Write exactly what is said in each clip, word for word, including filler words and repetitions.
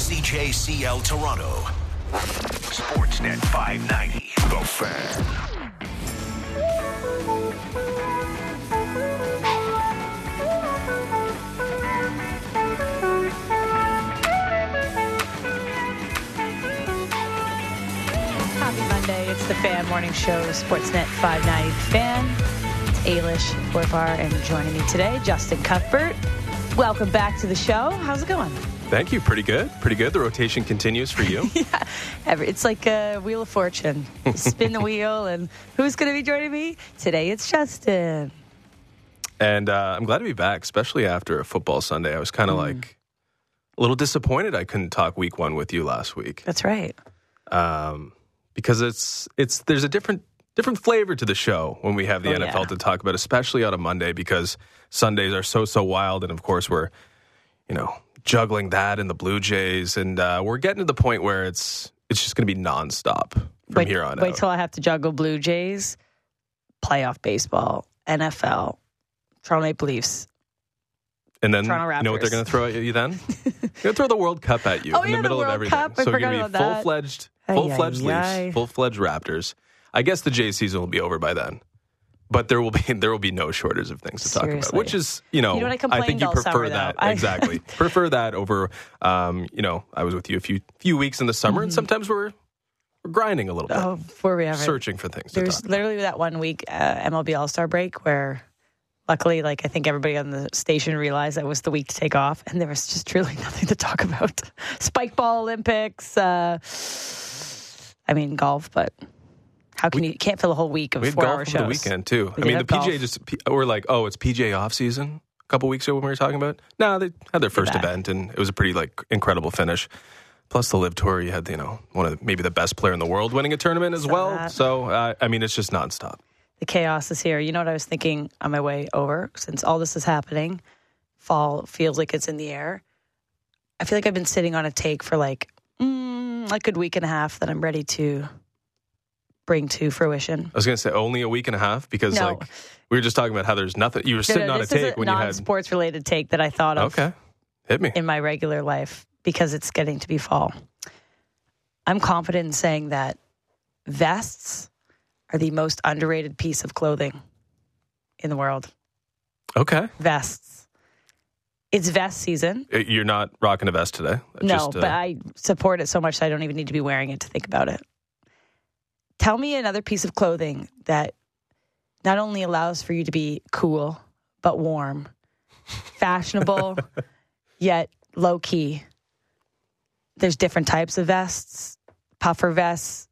C J C L Toronto. Sportsnet five ninety. The Fan. Happy Monday. It's the Fan Morning Show, Sportsnet five ninety. Fan. It's Ailish Borvar, and joining me today, Justin Cuthbert. Welcome back to the show. How's it going? Thank you. Pretty good. Pretty good. The rotation continues for you. Yeah. Every, it's like a Wheel of Fortune. You spin the wheel, and who's going to be joining me? Today it's Justin. And uh, I'm glad to be back, especially after a football Sunday. I was kind of mm. like a little disappointed I couldn't talk week one with you last week. That's right. Um, because it's it's there's a different different flavor to the show when we have the oh, N F L yeah. to talk about, especially on a Monday, because Sundays are so, so wild. And, of course, we're, you know, juggling that and the Blue Jays. And uh, we're getting to the point where it's it's just going to be nonstop from wait, here on wait out. Wait till I have to juggle Blue Jays, playoff baseball, N F L, Toronto Maple Leafs. And then, Toronto Raptors. You know what they're going to throw at you then? They're going to throw the World Cup at you oh, in yeah, the middle the of World everything. Cup. I so forgot you're going to be about full-fledged, that. full-fledged Ay, ay, ay. Leafs, full-fledged Raptors. I guess the Jays season will be over by then. But there will be there will be no shortage of things to Seriously. talk about, which is, you know, you know what, I, I think you all prefer summer, that. I, exactly. prefer that over, um, you know, I was with you a few few weeks in the summer, mm-hmm. and sometimes we're, we're grinding a little bit. Oh, before we ever. Searching for things There's to talk literally that one week uh, M L B All-Star break where, luckily, like I think everybody on the station realized that was the week to take off, and there was just truly nothing to talk about. Spike ball Olympics, uh, I mean, golf, but... How can we, you can't fill a whole week of we had four-hour golf shows? over the weekend too. We I mean, the P G A golf. just we're like, oh, it's P G A off season. A couple weeks ago when we were talking about, no, they had their first event and it was a pretty like incredible finish. Plus the Live Tour, you had you know one of the, maybe the best player in the world winning a tournament as Saw well. that. So uh, I mean, it's just nonstop. The chaos is here. You know what I was thinking on my way over? Since all this is happening, fall feels like it's in the air. I feel like I've been sitting on a take for like mm, a good week and a half that I'm ready to bring to fruition. I was going to say only a week and a half because no. like we were just talking about how there's nothing. You were no, sitting no, on a this take is a when you had non-sports related take that I thought of. Okay, hit me in my regular life because it's getting to be fall. I'm confident in saying that vests are the most underrated piece of clothing in the world. Okay, Vests. It's vest season. You're not rocking a vest today. No, just, uh, but I support it so much that I don't even need to be wearing it to think about it. Tell me another piece of clothing that not only allows for you to be cool, but warm, fashionable, yet low-key. There's different types of vests, puffer vests,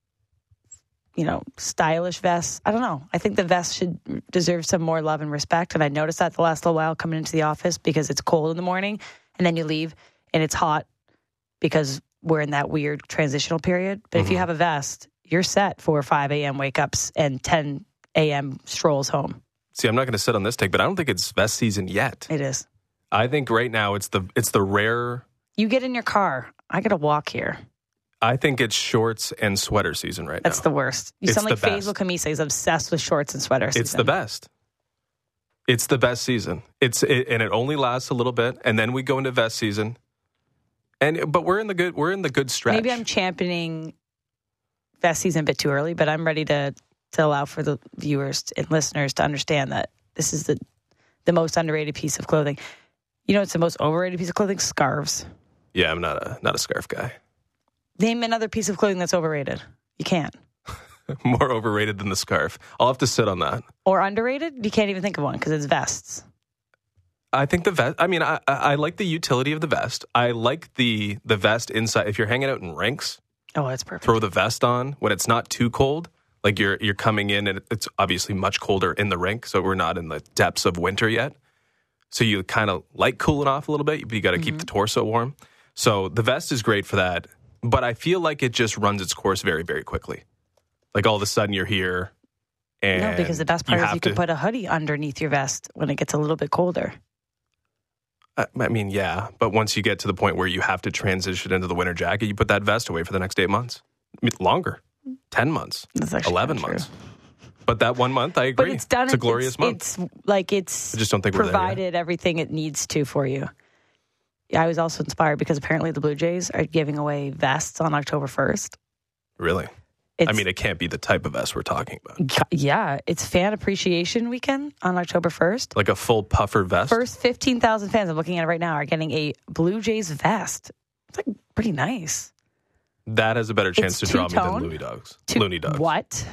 you know, stylish vests. I don't know. I think the vest should deserve some more love and respect. And I noticed that the last little while coming into the office because it's cold in the morning and then you leave and it's hot because we're in that weird transitional period. But mm-hmm. if you have a vest, you're set for five a.m. wake-ups and ten a.m. strolls home. See, I'm not going to sit on this take, but I don't think it's vest season yet. It is. I think right now it's the it's the rare... You get in your car. I got to walk here. I think it's shorts and sweater season right That's now. the worst. You it's sound like the Faisal Kamisa is obsessed with shorts and sweater season. It's the best. It's the best season. It's it, and it only lasts a little bit, and then we go into vest season. And but we're in the good we're in the good stretch. Maybe I'm championing vest season a bit too early, but I'm ready to to allow for the viewers and listeners to understand that this is the the most underrated piece of clothing. You know, it's the most overrated piece of clothing? Scarves. Yeah, I'm not a not a scarf guy. Name another piece of clothing that's overrated. You can't. More overrated than the scarf. I'll have to sit on that. Or underrated? You can't even think of one because it's vests. I think the vest. I mean, I, I like the utility of the vest. I like the the vest inside. If you're hanging out in rinks, oh, that's perfect. Throw the vest on when it's not too cold. Like you're you're coming in and it's obviously much colder in the rink, so we're not in the depths of winter yet. So you kind of like cooling off a little bit, but you got to mm-hmm. keep the torso warm. So the vest is great for that. But I feel like it just runs its course very, very quickly. Like all of a sudden you're here. And no, because the best part you is you to, can put a hoodie underneath your vest when it gets a little bit colder. I, I mean, yeah. But once you get to the point where you have to transition into the winter jacket, you put that vest away for the next eight months. I mean, longer. ten months. eleven months. But that one month, I agree. But it's done. It's a glorious it's, month. It's like it's I just don't think provided we're there yet. Everything it needs to for you. I was also inspired because apparently the Blue Jays are giving away vests on October first. Really? It's, I mean, it can't be the type of vest we're talking about. Yeah, it's Fan Appreciation Weekend on October first. Like a full puffer vest? First fifteen thousand fans, I'm looking at it right now, are getting a Blue Jays vest. It's like pretty nice. That has a better chance It's to draw me two-tone. than Louis Dogs. Two- Looney Dogs. What?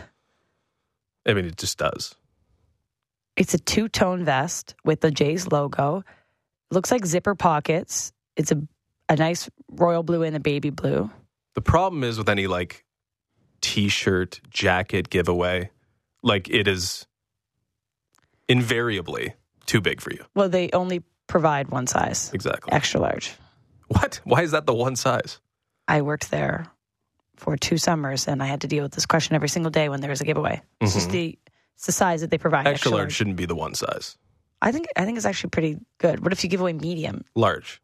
I mean, it just does. It's a two-tone vest with the Jays logo. Looks like zipper pockets. It's a a nice royal blue and a baby blue. The problem is with any like t-shirt, jacket giveaway, like it is invariably too big for you. Well, they only provide one size. Exactly. Extra large. What? Why is that the one size? I worked there for two summers, and I had to deal with this question every single day when there was a giveaway. It's just the it's the size that they provide. Extra, Extra large, large. shouldn't be the one size. I think I think it's actually pretty good. What if you give away medium? Large.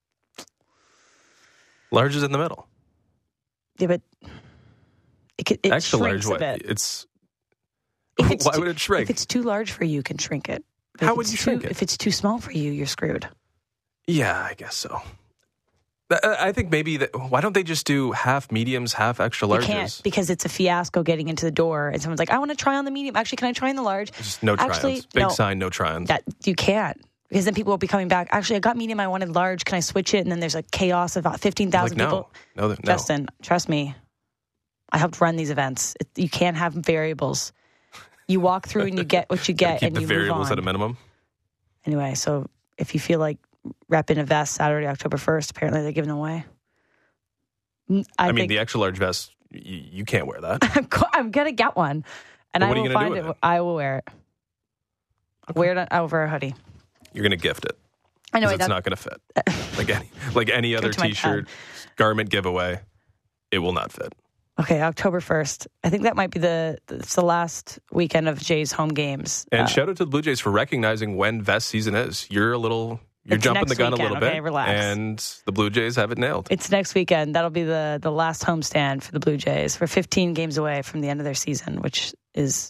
Large is in the middle. Yeah, but it, could- it Extra shrinks large, a what? bit. It's, If it's why too- would it shrink? If it's too large for you, you can shrink it. But How if would it's you too- shrink it? If it's too small for you, you're screwed. Yeah, I guess so. I I think maybe that. Why don't they just do half mediums, half extra larges? You can't because it's a fiasco getting into the door, and someone's like, "I want to try on the medium. Actually, can I try on the large?" Just no Actually, try-ons. Big no. sign, no try-ons. That you can't because then people will be coming back. Actually, I got medium. I wanted large. Can I switch it? And then there's like chaos of about fifteen like, thousand no, people. no, no. Justin, trust me. I helped run these events. It, you can't have variables. You walk through and you get what you Gotta get, keep and the you variables move at a on. minimum. Anyway, so if you feel like repping a vest Saturday, October first, apparently they're giving them away. I, I, mean, think the extra large vest, you, you can't wear that. I'm, go- I'm gonna get one, and Well, I what are will you gonna do find it. with it? I will wear it. Wear it over a hoodie. You're going to gift it. I know Because it's that, not going to fit. Like any, like any other to my T-shirt, garment giveaway, it will not fit. Okay, October first. I think that might be the it's the last weekend of Jays home games. And Uh, shout out to the Blue Jays for recognizing when vest season is. You're a little, you're It's jumping next the gun weekend, a little okay? bit, Relax. and the Blue Jays have it nailed. It's next weekend. That'll be the the last homestand for the Blue Jays. We're fifteen games away from the end of their season, which is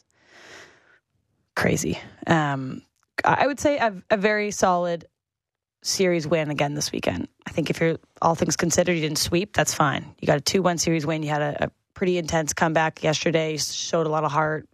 crazy. Um, I would say a, a very solid series win again this weekend. I think if you're all things considered, you didn't sweep. That's fine. You got a two one series win. You had a, a pretty intense comeback yesterday. You showed a lot of heart.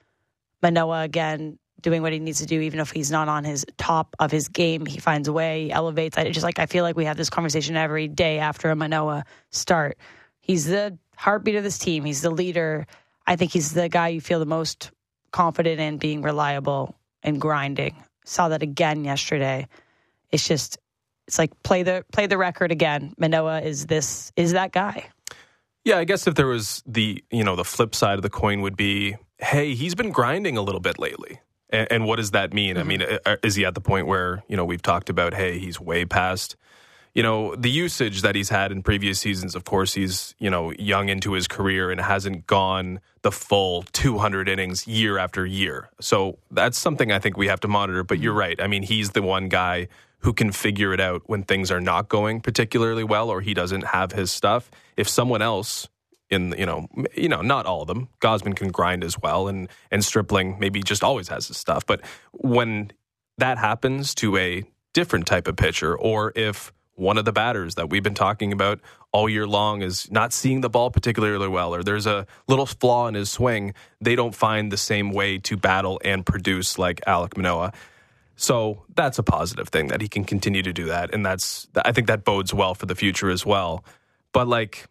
Manoah again doing what he needs to do, even if he's not on his top of his game. He finds a way, he elevates. I just like I feel like we have this conversation every day after a Manoah start. He's the heartbeat of this team. He's the leader. I think he's the guy you feel the most confident in being reliable and grinding. Saw that again yesterday. It's just it's like play the play the record again. Manoah is this is that guy. Yeah, I guess if there was the, you know, the flip side of the coin would be, hey, he's been grinding a little bit lately. And, and what does that mean? Mm-hmm. I mean, is he at the point where, you know, we've talked about, hey, he's way past, you know, the usage that he's had in previous seasons. Of course, he's, you know, young into his career and hasn't gone the full two hundred innings year after year. So that's something I think we have to monitor. But you're right. I mean, he's the one guy who can figure it out when things are not going particularly well or he doesn't have his stuff. If someone else in, you know, you know, not all of them, Gausman can grind as well, and and Stripling maybe just always has his stuff. But when that happens to a different type of pitcher, or if one of the batters that we've been talking about all year long is not seeing the ball particularly well, or there's a little flaw in his swing, they don't find the same way to battle and produce like Alek Manoah. So that's a positive thing that he can continue to do that. And that's, I think that bodes well for the future as well. But like,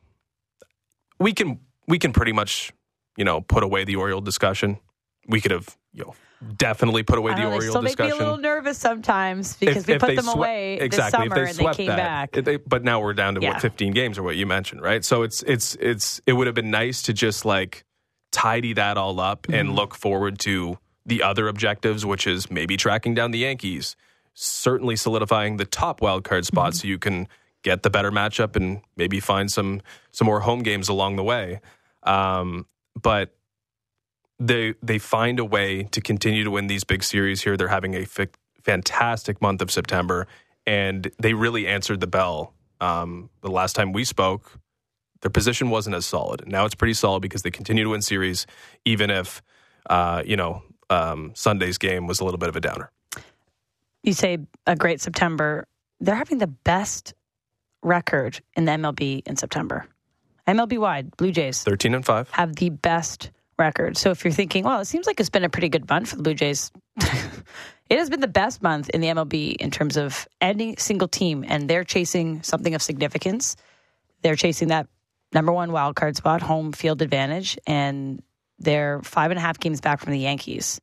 we can, we can pretty much, you know, put away the Oriole discussion. We could have, you know, definitely put away I the don't know, they Oriole still discussion. make me a little nervous sometimes because If- we if put they them swe- away exactly, this summer if they and they swept came that, back. if they- but now we're down to Yeah. what fifteen games or what you mentioned, right? So it's it's it's it would have been nice to just like tidy that all up Mm-hmm. and look forward to the other objectives, which is maybe tracking down the Yankees, certainly solidifying the top wild card spot Mm-hmm. so you can get the better matchup and maybe find some some more home games along the way. Um, but they they find a way to continue to win these big series here. They're having a f- fantastic month of September, and they really answered the bell. Um, the last time we spoke, their position wasn't as solid. Now it's pretty solid because they continue to win series, even if uh, you know um, Sunday's game was a little bit of a downer. You say a great September. they're having the best record in the M L B in September. M L B wide, Blue Jays thirteen and five have the best record. So if you're thinking, well, it seems like it's been a pretty good month for the Blue Jays, it has been the best month in the M L B in terms of any single team, and they're chasing something of significance. They're chasing that number one wild card spot, home field advantage, and they're five and a half games back from the Yankees.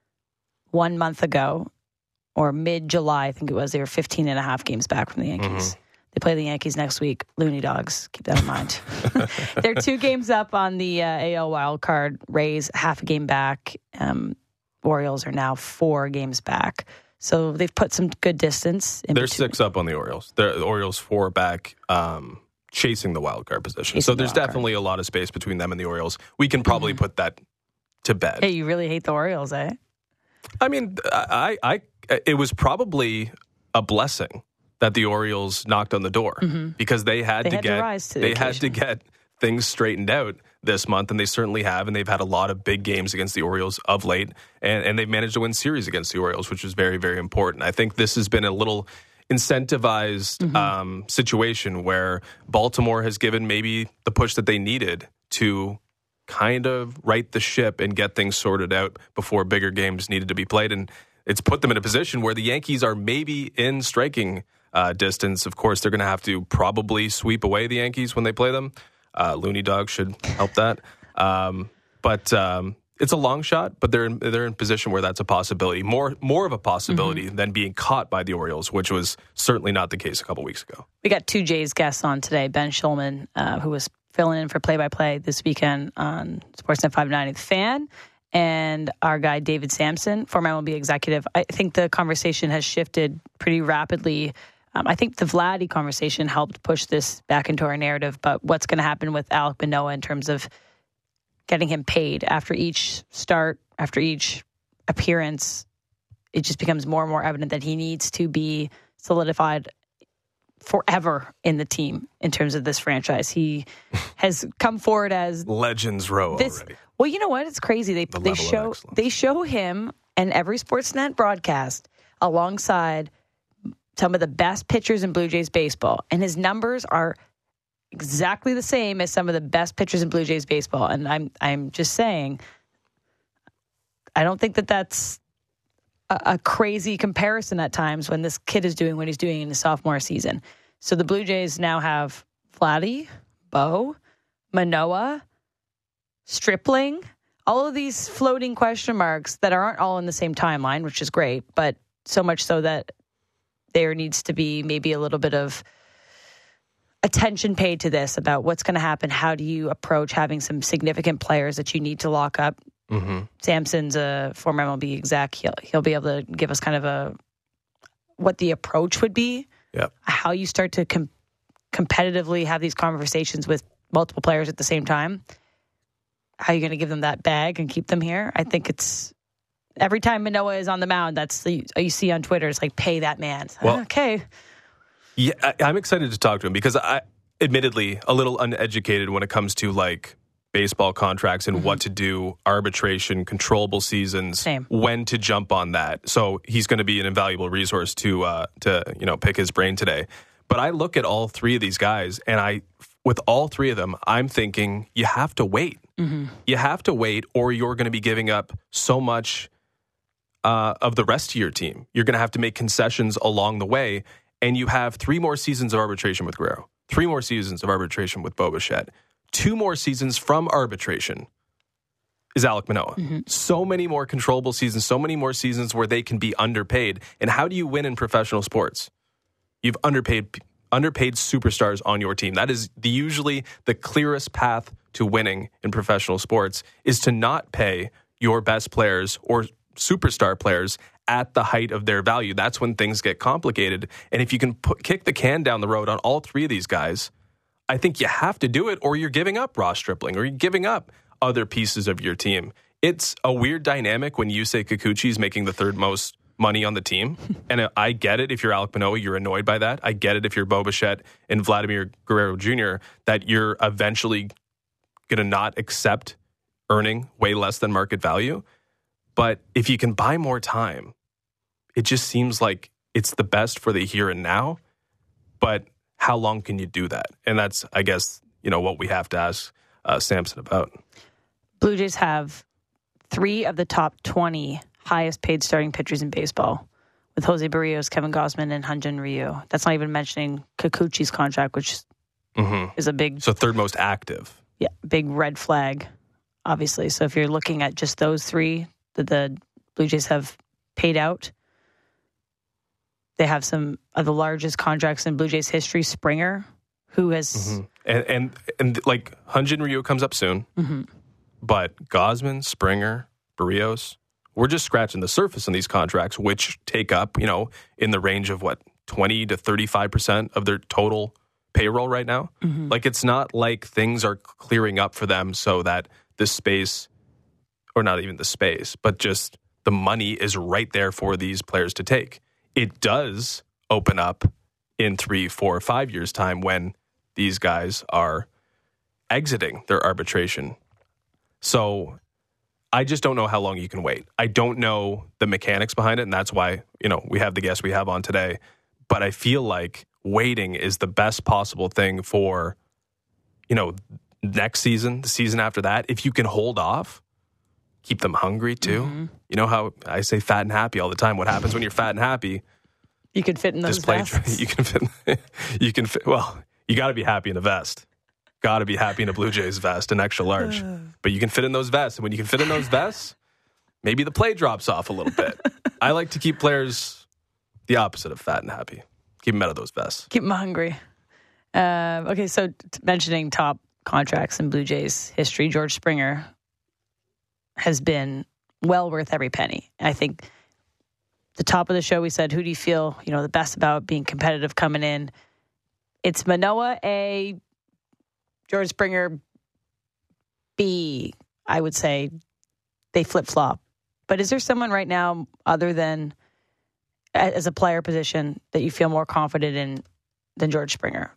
One month ago, or mid-July, I think it was, they were fifteen and a half games back from the Yankees. Mm-hmm. They play the Yankees next week. Looney Dogs. Keep that in mind. They're two games up on the uh, A L wild card. Rays half a game back. Um, Orioles are now four games back. So they've put some good distance. In They're between. six up on the Orioles. They're, the Orioles four back, um, chasing the wild card position. Chasing so there's the definitely a lot of space between them and the Orioles. We can probably mm-hmm. put that to bed. Hey, you really hate the Orioles, eh? I mean, I, I, it was probably a blessing that the Orioles knocked on the door mm-hmm. because they had they to had get to rise to the they occasion. had to get things straightened out this month, and they certainly have. And they've had a lot of big games against the Orioles of late, and, and they've managed to win series against the Orioles, which is very, very important. I think this has been a little incentivized mm-hmm. um, situation where Baltimore has given maybe the push that they needed to kind of right the ship and get things sorted out before bigger games needed to be played. And it's put them in a position where the Yankees are maybe in striking uh, distance. Of course, they're going to have to probably sweep away the Yankees when they play them. Uh, Looney Dogs should help that. Um, but um, it's a long shot, but they're in, they're in a position where that's a possibility. More more of a possibility mm-hmm. than being caught by the Orioles, which was certainly not the case a couple weeks ago. We got two Jays guests on today. Ben Shulman, uh, who was filling in for play-by-play this weekend on Sportsnet five ninety The Fan, and our guy David Sampson, former M L B executive. I think the conversation has shifted pretty rapidly. Um, I think the Vladdy conversation helped push this back into our narrative, but what's going to happen with Alek Manoah in terms of getting him paid after each start, after each appearance, it just becomes more and more evident that he needs to be solidified forever in the team in terms of this franchise. He has come forward as Legends Row this, already. Well, you know what? It's crazy. They the they show they show him and every Sportsnet broadcast alongside some of the best pitchers in Blue Jays baseball, and his numbers are exactly the same as some of the best pitchers in Blue Jays baseball. And I'm I'm just saying, I don't think that that's a, a crazy comparison at times when this kid is doing what he's doing in his sophomore season. So the Blue Jays now have Vladdy, Bo, Manoah, Stripling, all of these floating question marks that aren't all in the same timeline, which is great, but so much so that there needs to be maybe a little bit of attention paid to this about what's going to happen. How do you approach having some significant players that you need to lock up? Mm-hmm. Sampson's a former M L B exec. He'll, he'll be able to give us kind of a what the approach would be, yep. how you start to com- competitively have these conversations with multiple players at the same time. How are you going to give them that bag and keep them here? I think it's every time Manoah is on the mound, that's the, you see on Twitter, it's like, pay that man. Well, okay. Yeah, I, I'm excited to talk to him because I, admittedly, a little uneducated when it comes to like baseball contracts and mm-hmm. what to do, arbitration, controllable seasons, Same. when to jump on that. So he's going to be an invaluable resource to uh, to you know pick his brain today. But I look at all three of these guys, and I, with all three of them, I'm thinking you have to wait. Mm-hmm. You have to wait, or you're going to be giving up so much uh, of the rest of your team. You're going to have to make concessions along the way. And you have three more seasons of arbitration with Guerrero, three more seasons of arbitration with Bo Bichette, two more seasons from arbitration is Alek Manoah. Mm-hmm. So many more controllable seasons, so many more seasons where they can be underpaid. And how do you win in professional sports? You've underpaid underpaid superstars on your team. That is the, usually the clearest path to winning in professional sports is to not pay your best players or superstar players at the height of their value. That's when things get complicated. And if you can put, kick the can down the road on all three of these guys, I think you have to do it, or you're giving up Ross Stripling, or you're giving up other pieces of your team. It's a weird dynamic when Yusei Kikuchi is making the third most money on the team. And I get it if you're Alek Manoah, you're annoyed by that. I get it if you're Bo Bichette and Vladimir Guerrero Junior, that you're eventually going to not accept earning way less than market value. But if you can buy more time, it just seems like it's the best for the here and now. But how long can you do that? And that's, I guess, you know, what we have to ask uh, Samson about. Blue Jays have three of the top twenty highest paid starting pitchers in baseball, with Jose Barrios, Kevin Gausman, and Hyun-Jin Ryu. That's not even mentioning Kikuchi's contract, which mm-hmm. is a big... So third most active. Yeah, big red flag, obviously. So if you're looking at just those three that the Blue Jays have paid out, they have some of the largest contracts in Blue Jays history. Springer, who has... Mm-hmm. And, and, and like, Hyun-Jin Ryu comes up soon, mm-hmm. but Gausman, Springer, Barrios... We're just scratching the surface on these contracts, which take up, you know, in the range of what, twenty to thirty-five percent of their total payroll right now. Mm-hmm. Like, it's not like things are clearing up for them so that the space, or not even the space, but just the money is right there for these players to take. It does open up in three, four, five years' time when these guys are exiting their arbitration. So I just don't know how long you can wait. I don't know the mechanics behind it, and that's why, you know, we have the guest we have on today. But I feel like waiting is the best possible thing for, you know, next season, the season after that. If you can hold off, keep them hungry too. Mm-hmm. You know how I say fat and happy all the time. What happens when you're fat and happy? You can fit in those vests. You can fit. You can fit. Well, you got to be happy in a vest. Got to be happy in a Blue Jays vest, an extra large. But you can fit in those vests. And when you can fit in those vests, maybe the play drops off a little bit. I like to keep players the opposite of fat and happy. Keep them out of those vests. Keep them hungry. Uh, okay, so t- mentioning top contracts in Blue Jays history, George Springer has been well worth every penny. I think the top of the show, we said, who do you feel, you know, the best about being competitive coming in? It's Manoah A., George Springer, B, I would say they flip-flop. But is there someone right now, other than as a player position, that you feel more confident in than George Springer?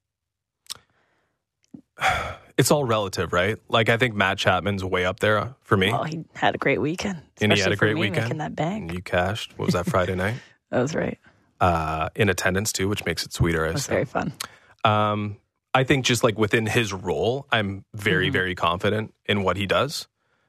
It's all relative, right? Like, I think Matt Chapman's way up there for me. Well, he had a great weekend. And he had a great me, weekend. Making that bank. And you cashed. What was that, Friday night? That was right. Uh, in attendance, too, which makes it sweeter. It was very fun. Um, I think just like within his role, I'm very, mm-hmm. very confident in what he does.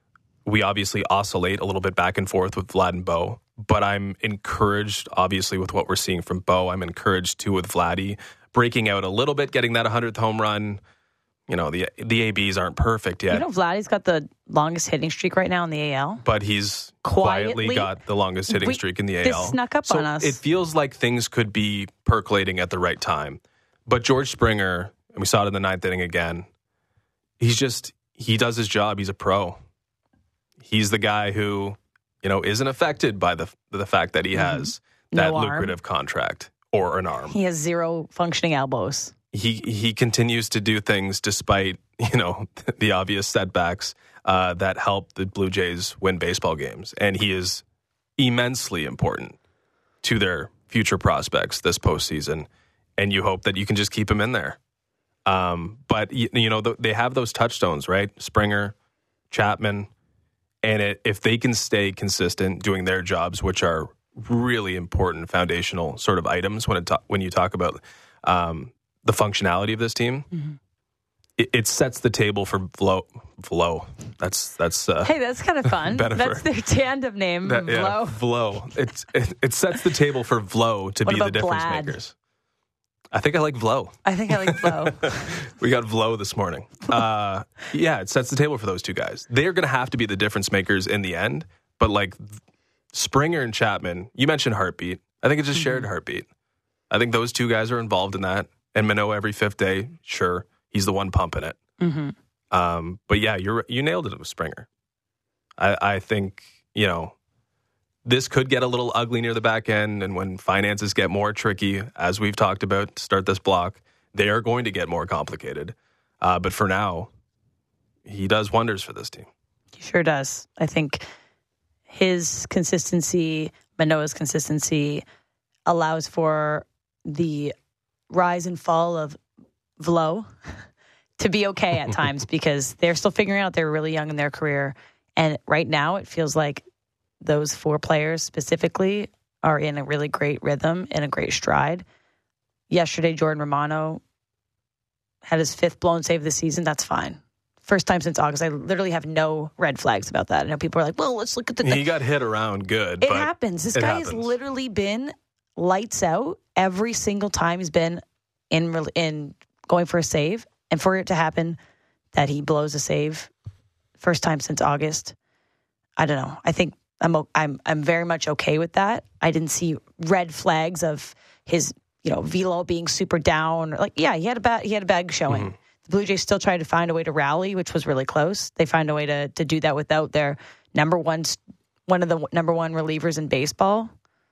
We obviously oscillate a little bit back and forth with Vlad and Bo, but I'm encouraged, obviously, with what we're seeing from Bo. I'm encouraged, too, with Vladdy breaking out a little bit, getting that one hundredth home run. You know, the the A Bs aren't perfect yet. You know, Vladdy's got the longest hitting streak right now in the A L. But he's quietly, quietly got the longest hitting we, streak in the A L. This snuck up so on us. It feels like things could be percolating at the right time. But George Springer, and we saw it in the ninth inning again, he's just, he does his job. He's a pro. He's the guy who, you know, isn't affected by the the fact that he has mm-hmm. that no lucrative contract or an arm. He has zero functioning elbows. He he continues to do things despite, you know, the obvious setbacks uh, that help the Blue Jays win baseball games. And he is immensely important to their future prospects this postseason. And you hope that you can just keep him in there. Um, but, you, you know, th- they have those touchstones, right? Springer, Chapman. And it, if they can stay consistent doing their jobs, which are really important foundational sort of items when it ta- when you talk about um, the functionality of this team, mm-hmm. it, it sets the table for Vlo. Vlo. That's that's. Uh, hey, that's kind of fun. That's for, their tandem name, that, Vlo. Yeah, Vlo. It, it it sets the table for Vlo to what be the difference Vlad? makers. I think I like Vlo. I think I like Vlo. We got Vlo this morning. Uh, yeah, it sets the table for those two guys. They're going to have to be the difference makers in the end. But like Springer and Chapman, you mentioned heartbeat. I think it's just mm-hmm. shared heartbeat. I think those two guys are involved in that. And Manoah every fifth day, sure, he's the one pumping it. Mm-hmm. Um, but yeah, you're you nailed it with Springer. I, I think, you know, this could get a little ugly near the back end, and when finances get more tricky, as we've talked about to start this block, they are going to get more complicated. Uh, but for now, he does wonders for this team. He sure does. I think his consistency, Manoah's consistency, allows for the rise and fall of Vlo to be okay at times because they're still figuring out they're really young in their career. And right now, it feels like those four players specifically are in a really great rhythm and a great stride. yesterday Jordan Romano had his fifth blown save of the season, that's fine. First time since August. I literally have no red flags about that. I know people are like, well, let's look at the... He got hit around good. It but happens. This it guy happens. has literally been lights out every single time he's been in in going for a save. And for it to happen that he blows a save first time since August, I don't know. I think I'm I'm I'm very much okay with that. I didn't see red flags of his, you know, velo being super down. Like, yeah, he had a bad he had a bad showing. Mm-hmm. The Blue Jays still tried to find a way to rally, which was really close. They find a way to to do that without their number one, one of the number one relievers in baseball.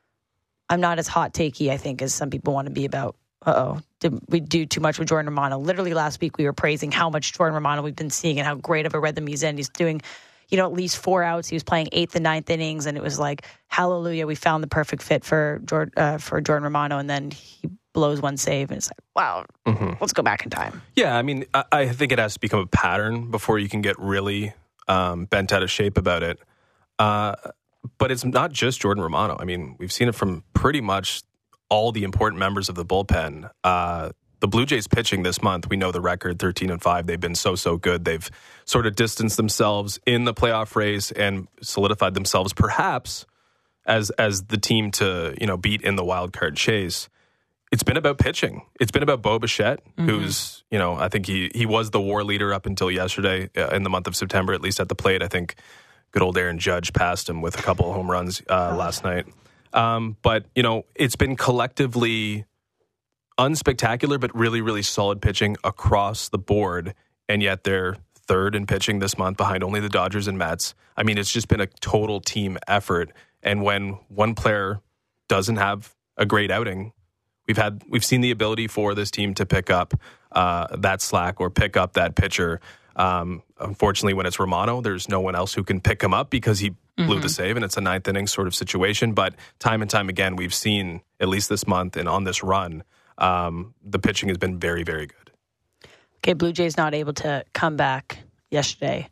I'm not as hot takey, I think, as some people want to be about, uh-oh, did we do too much with Jordan Romano? Literally last week we were praising how much Jordan Romano we've been seeing and how great of a rhythm he's in. He's doing, you know, at least four outs. He was playing eighth and ninth innings, and it was like, hallelujah, we found the perfect fit for Jordan, uh, for Jordan Romano, and then he blows one save, and it's like, wow, mm-hmm. let's go back in time. Yeah, I mean, I, I think it has to become a pattern before you can get really um, bent out of shape about it. Uh, but it's not just Jordan Romano. I mean, we've seen it from pretty much all the important members of the bullpen. Uh, the Blue Jays pitching this month, we know the record, thirteen and five. They've been so, so good. They've sort of distanced themselves in the playoff race and solidified themselves perhaps as as the team to, you know, beat in the wild card chase. It's been about pitching. It's been about Bo Bichette, mm-hmm. who's, you know, I think he he was the war leader up until yesterday uh, in the month of September, at least at the plate. I think good old Aaron Judge passed him with a couple of home runs uh, last night. Um, but, you know, it's been collectively unspectacular, but really, really solid pitching across the board. And yet they're third in pitching this month behind only the Dodgers and Mets. I mean, it's just been a total team effort. And when one player doesn't have a great outing, We've had we've seen the ability for this team to pick up uh, that slack or pick up that pitcher. Um, unfortunately, when it's Romano, there's no one else who can pick him up because he blew mm-hmm. the save, and it's a ninth inning sort of situation. But time and time again, we've seen, at least this month and on this run, um, the pitching has been very, very good. Okay, Blue Jays not able to come back yesterday,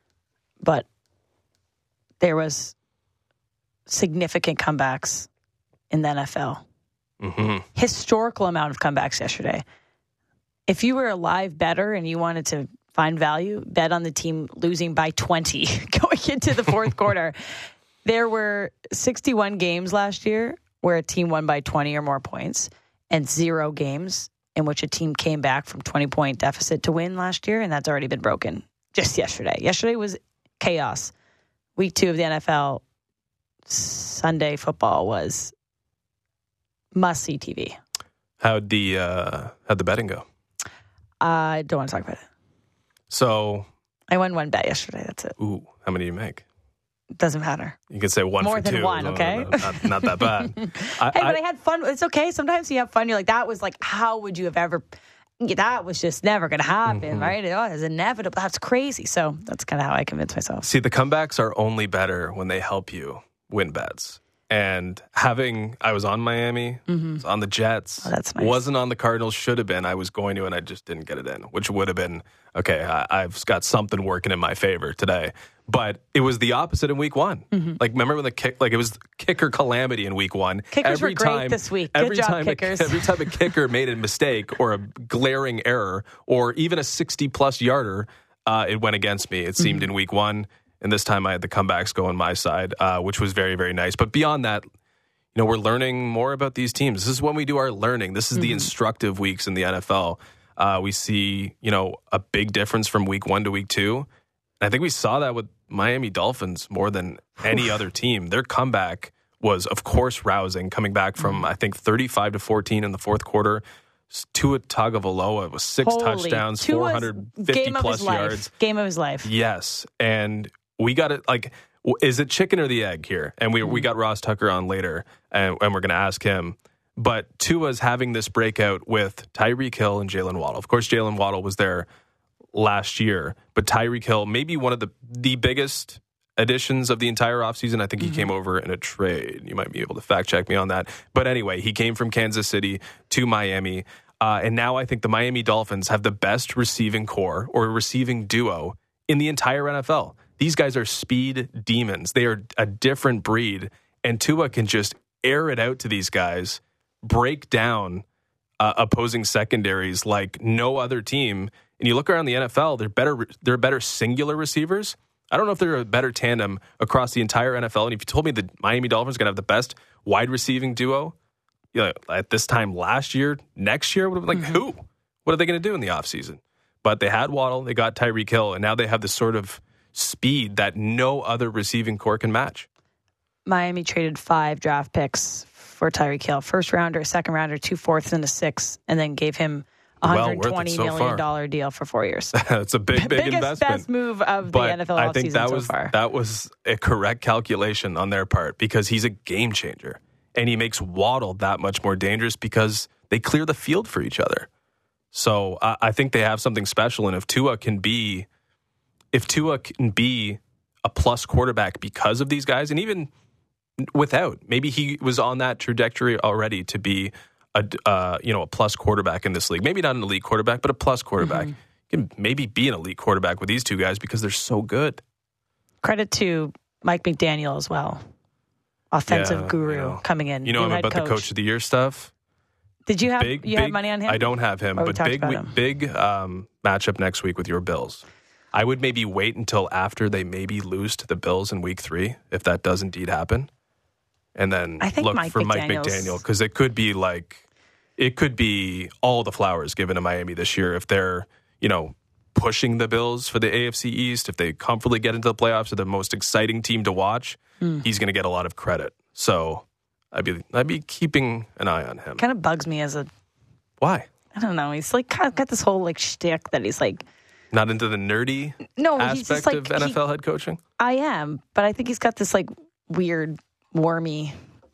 but there was significant comebacks in the N F L. Mm-hmm. Historical amount of comebacks yesterday. If you were a live bettor and you wanted to find value, bet on the team losing by twenty going into the fourth quarter. There were sixty-one games last year where a team won by twenty or more points, and zero games in which a team came back from twenty-point deficit to win last year, and that's already been broken just yesterday. Yesterday was chaos. Week two of the N F L, Sunday football was must-see T V. How'd the uh, how'd the betting go? I don't want to talk about it. So I won one bet yesterday. That's it. Ooh, how many do you make? Doesn't matter. You can say one More for than two. one, okay? No, not, not that bad. I, hey, but I, I had fun. It's okay. Sometimes you have fun. You're like, that was like, how would you have ever... That was just never going to happen, mm-hmm. right? Oh, it's inevitable. That's crazy. So that's kind of how I convince myself. See, the comebacks are only better when they help you win bets. And having, I was on Miami, mm-hmm. was on the Jets, oh, that's nice. Wasn't on the Cardinals, should have been. I was going to, and I just didn't get it in, which would have been, okay, I, I've got something working in my favor today. But it was the opposite in week one. Mm-hmm. Like, remember when the kick, like it was kicker calamity in week one. Kickers every were great time, this week. Good every job, time kickers. A, every time a kicker made a mistake or a glaring error or even a sixty-plus yarder, uh, it went against me, it seemed, mm-hmm. in week one. And this time I had the comebacks go on my side, uh, which was very, very nice. But beyond that, you know, we're learning more about these teams. This is when we do our learning. This is mm-hmm. the instructive weeks in the N F L. Uh, we see, you know, a big difference from week one to week two. And I think we saw that with Miami Dolphins more than any other team. Their comeback was, of course, rousing, coming back from, mm-hmm. I think, thirty-five to fourteen in the fourth quarter. Tua Tagovailoa was six Holy, touchdowns, Tua's four hundred fifty plus yards. Game of his life. Yes. And we got it, like... Is it chicken or the egg here? And we we got Ross Tucker on later, and, and we're going to ask him. But Tua's having this breakout with Tyreek Hill and Jalen Waddle. Of course, Jalen Waddle was there last year, but Tyreek Hill, maybe one of the, the biggest additions of the entire offseason. I think he mm-hmm. came over in a trade. You might be able to fact check me on that. But anyway, he came from Kansas City to Miami. Uh, and now I think the Miami Dolphins have the best receiving core or receiving duo in the entire N F L. These guys are speed demons. They are a different breed. And Tua can just air it out to these guys, break down uh, opposing secondaries like no other team. And you look around the N F L, they're better. They're better singular receivers. I don't know if they're a better tandem across the entire N F L. And if you told me the Miami Dolphins are going to have the best wide receiving duo, you know, at this time last year, next year, would have been like, mm-hmm. who? What are they going to do in the offseason? But they had Waddle, they got Tyreek Hill, and now they have this sort of speed that no other receiving core can match. Miami traded five draft picks for Tyreek Hill. First rounder, second rounder, two fourths, and a sixth, and then gave him a one hundred twenty well million dollars deal for four years. It's a big, big Biggest, investment. best move of but the N F L I think offseason that so was, far. That was a correct calculation on their part because he's a game changer. And he makes Waddle that much more dangerous because they clear the field for each other. So I, I think they have something special. And if Tua can be, if Tua can be a plus quarterback because of these guys, and even without, maybe he was on that trajectory already to be a uh, you know a plus quarterback in this league. Maybe not an elite quarterback, but a plus quarterback. Mm-hmm. Can maybe be an elite quarterback with these two guys because they're so good. Credit to Mike McDaniel as well. Offensive yeah, guru you know, coming in. You know him about coach. the coach of the year stuff. Did you have big, you big, had money on him? I don't have him, or but big him? big um, matchup next week with your Bills. I would maybe wait until after they maybe lose to the Bills in week three, if that does indeed happen, and then I think look Mike for McDaniel's... Mike McDaniel because it could be like it could be all the flowers given to Miami this year if they're you know pushing the Bills for the A F C East, if they comfortably get into the playoffs, are the most exciting team to watch. Mm. He's going to get a lot of credit. So I'd be I'd be keeping an eye on him. Kind of bugs me as a why? I don't know. He's like kind of got this whole like shtick that he's like not into the nerdy no aspect he's just like, of N F L he, head coaching. I am, but I think he's got this like weird wormy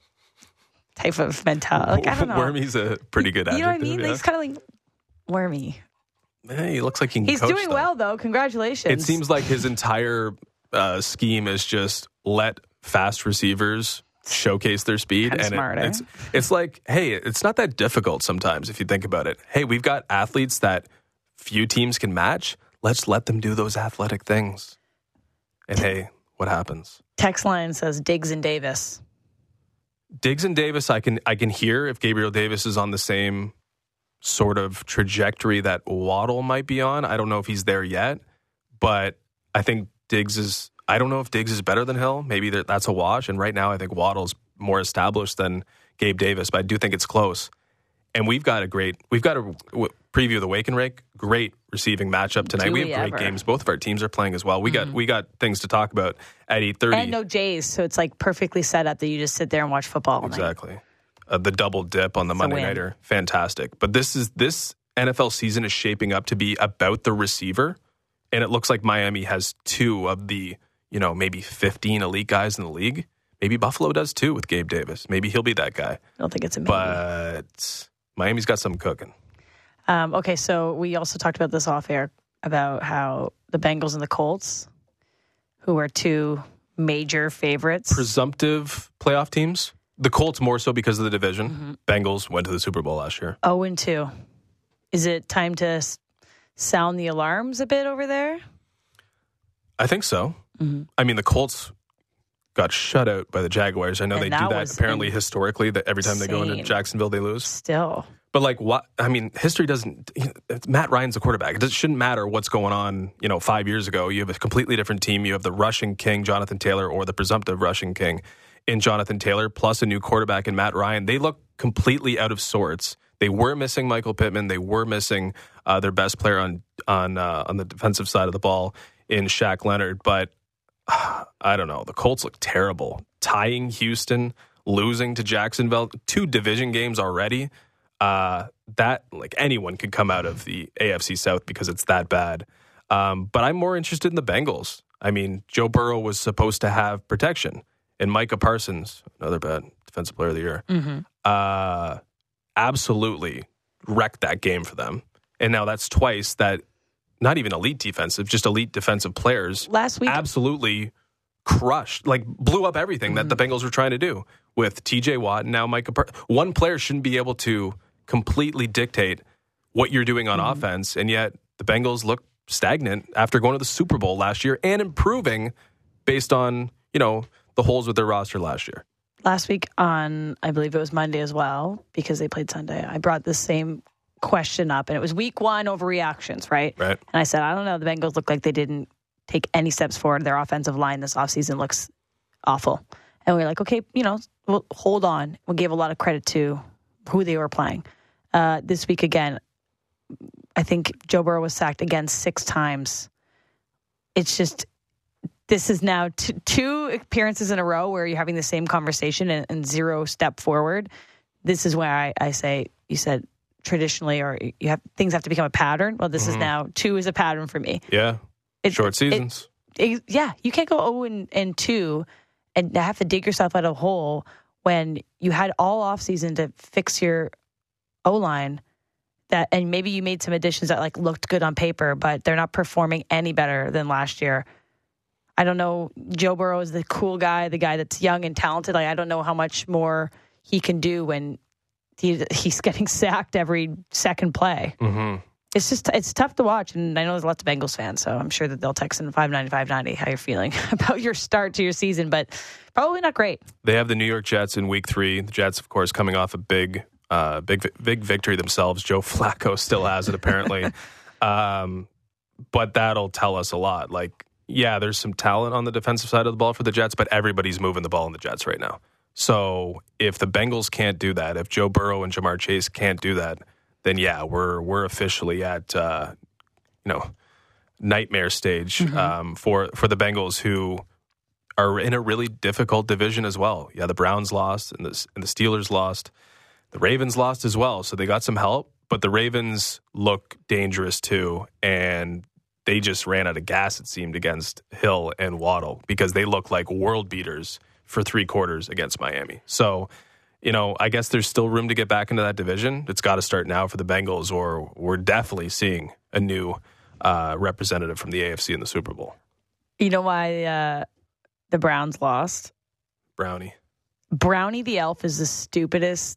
type of mentality. Like I don't know. Wormy's a pretty good adjective. You know what I mean? Yeah. Like, he's kind of like wormy. Hey, he looks like he can He's coach doing them. well though. Congratulations. It seems like his entire uh, scheme is just let fast receivers showcase their speed. Kinda and smart, it, eh? it's it's like, hey, it's not that difficult sometimes if you think about it. Hey, we've got athletes that few teams can match. Let's let them do those athletic things. And hey, what happens? Text line says Diggs and Davis. Diggs and Davis, I can I can hear if Gabriel Davis is on the same sort of trajectory that Waddle might be on. I don't know if he's there yet, but I think Diggs is. I don't know if Diggs is better than Hill. Maybe that's a wash. And right now, I think Waddle's more established than Gabe Davis, but I do think it's close. And we've got a great, we've got a w- preview of the Wake and Rake. Great receiving matchup tonight. Do we we have great ever. games. Both of our teams are playing as well. We Mm-hmm. got we got things to talk about at eight thirty. And no Jays, so it's like perfectly set up that you just sit there and watch football all night. Exactly. Uh, the double dip on the It's a Monday win. nighter, fantastic. But this is this N F L season is shaping up to be about the receiver, and it looks like Miami has two of the you know maybe fifteen elite guys in the league. Maybe Buffalo does too with Gabe Davis. Maybe he'll be that guy. I don't think it's a maybe. But Miami's got something cooking. Um, okay, so we also talked about this off air about how the Bengals and the Colts, who are two major favorites, Presumptive playoff teams. The Colts more so because of the division. Mm-hmm. Bengals went to the Super Bowl last year. oh and two. Is it time to s- sound the alarms a bit over there? I think so. Mm-hmm. I mean, the Colts got shut out by the Jaguars. I know And they that do that was apparently historically, that every time they go into insane. Jacksonville, they lose. Still. But like, what? I mean, history doesn't. Matt Ryan's the quarterback. It doesn't- shouldn't matter what's going on. You know, five years ago, you have a completely different team. You have the rushing king, Jonathan Taylor, or the presumptive rushing king in Jonathan Taylor, plus a new quarterback in Matt Ryan. They look completely out of sorts. They were missing Michael Pittman. They were missing uh, their best player on on uh, on the defensive side of the ball in Shaq Leonard. But uh, I don't know. The Colts look terrible. Tying Houston, losing to Jacksonville, two division games already. Uh, that like anyone could come out of the A F C South because it's that bad. Um, but I'm more interested in the Bengals. I mean, Joe Burrow was supposed to have protection, and Micah Parsons, another bad defensive player of the year, Mm-hmm. uh, absolutely wrecked that game for them. And now that's twice that not even elite defensive, just elite defensive players Last week, absolutely crushed, like blew up everything Mm-hmm. that the Bengals were trying to do with T J Watt and now Micah Parsons. One player shouldn't be able to completely dictate what you're doing on Mm-hmm. offense, and yet the Bengals look stagnant after going to the Super Bowl last year and improving based on, you know, the holes with their roster last year. last week on, I believe it was Monday as well, because they played Sunday, I brought the same question up, and it was week one overreactions, right? Right. And I said, I don't know, the Bengals look like they didn't take any steps forward. Their offensive line this offseason looks awful. And we were like, okay, you know, we'll hold on. We gave a lot of credit to who they were playing. Uh, this week again, I think Joe Burrow was sacked again six times. It's just, this is now t- two appearances in a row where you're having the same conversation and, and zero step forward. This is where I, I say, you said traditionally, or you have things have to become a pattern. Well, this mm-hmm. is now two is a pattern for me. Yeah. It, Short seasons. It, it, yeah. You can't go oh and, and two and have to dig yourself out of a hole when you had all offseason to fix your O-line. That, and maybe you made some additions that like looked good on paper, but they're not performing any better than last year. I don't know. Joe Burrow is the cool guy, the guy that's young and talented. Like, I don't know how much more he can do when he, he's getting sacked every second play. Mm-hmm. It's just, it's tough to watch. And I know there's lots of Bengals fans, so I'm sure that they'll text in five ninety, five ninety how you're feeling about your start to your season, but probably not great. They have the New York Jets in week three. The Jets, of course, coming off a big Uh, big big victory themselves. Joe Flacco still has it, apparently. um, but that'll tell us a lot. Like, yeah, there's some talent on the defensive side of the ball for the Jets, but everybody's moving the ball in the Jets right now. So if the Bengals can't do that, if Joe Burrow and Jamar Chase can't do that, then yeah, we're we're officially at uh, you know nightmare stage mm-hmm. um, for for the Bengals, who are in a really difficult division as well. Yeah, the Browns lost and the and the Steelers lost. The Ravens lost as well, so they got some help. But the Ravens look dangerous too, and they just ran out of gas, it seemed, against Hill and Waddle because they look like world beaters for three quarters against Miami. So, you know, I guess there's still room to get back into that division. It's got to start now for the Bengals, or we're definitely seeing a new uh, representative from the A F C in the Super Bowl. You know why uh, the Browns lost? Brownie. Brownie the Elf is the stupidest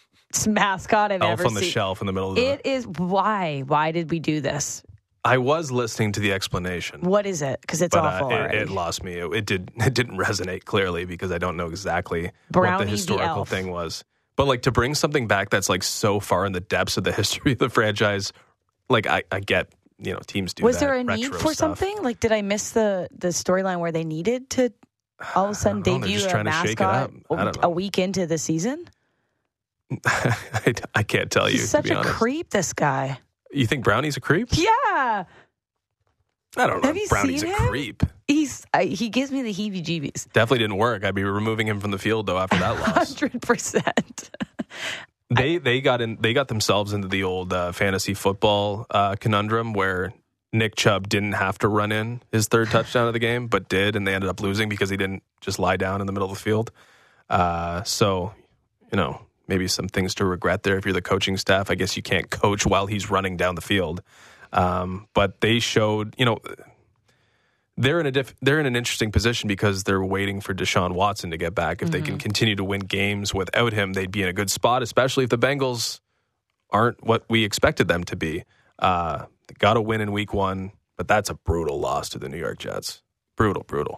mascot I've Elf ever on the seen. shelf in the middle of the... It is, why? Why did we do this? I was listening to the explanation. What is it? Because it's but, awful uh, already. It, it lost me. It, it did. It didn't resonate clearly because I don't know exactly Brownie what the historical the elf. thing was. But like to bring something back that's like so far in the depths of the history of the franchise, like I, I get, you know, teams do. Was that, there a need retro for stuff. something? Like, did I miss the the storyline where they needed to all of a sudden know, debut just a trying to shake it mascot up. I don't know. a week into the season? I, I can't tell you. He's such to be a honest. creep, this guy. You think Brownie's a creep? Yeah. I don't know. Have you Brownie's seen a him? creep. He's uh, he gives me the heebie-jeebies. Definitely didn't work. I'd be removing him from the field though after that loss. Hundred percent. They they got in. They got themselves into the old uh, fantasy football uh, conundrum where Nick Chubb didn't have to run in his third touchdown of the game, but did, and they ended up losing because he didn't just lie down in the middle of the field. Uh, so, you know, maybe some things to regret there if you're the coaching staff. I guess you can't coach while he's running down the field. Um, but they showed, you know, they're in a diff- they're in an interesting position because they're waiting for Deshaun Watson to get back. If mm-hmm. they can continue to win games without him, they'd be in a good spot, especially if the Bengals aren't what we expected them to be. Uh, they got to win in week one, but that's a brutal loss to the New York Jets. Brutal, brutal.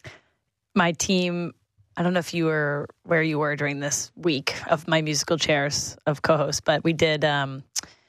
My team, I don't know if you were where you were during this week of my musical chairs of co-hosts, but we did, um,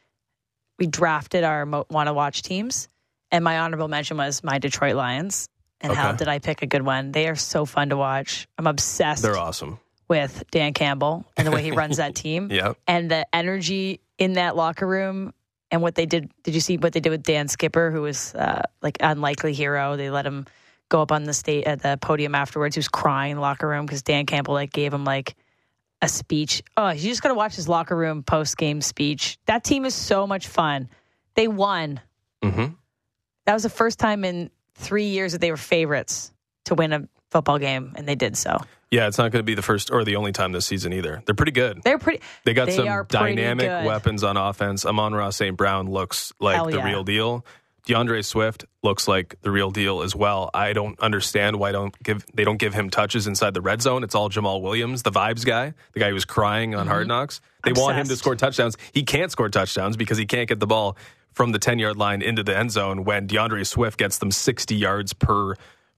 we drafted our mo- want to watch teams, and my honorable mention was my Detroit Lions. And okay. how did I pick a good one? They are so fun to watch. I'm obsessed. They're awesome. With Dan Campbell and the way he runs that team. Yeah. And the energy in that locker room and what they did. Did you see what they did with Dan Skipper, who was uh, like unlikely hero? They let him go up on the state at the podium afterwards. He was crying in the locker room because Dan Campbell like gave him like a speech. Oh, you just got to watch his locker room post-game speech. That team is so much fun. They won. Mm-hmm. That was the first time in three years that they were favorites to win a football game, and they did so. Yeah, it's not going to be the first or the only time this season either. They're pretty good. They're pretty. They got they some dynamic weapons on offense. Amon-Ra Saint Brown looks like Hell the yeah. real deal. DeAndre Swift looks like the real deal as well. I don't understand why don't give they don't give him touches inside the red zone. It's all Jamal Williams, the vibes guy, the guy who was crying on mm-hmm. Hard Knocks. They Obsessed. want him to score touchdowns. He can't score touchdowns because he can't get the ball from the ten-yard line into the end zone when DeAndre Swift gets them sixty yards per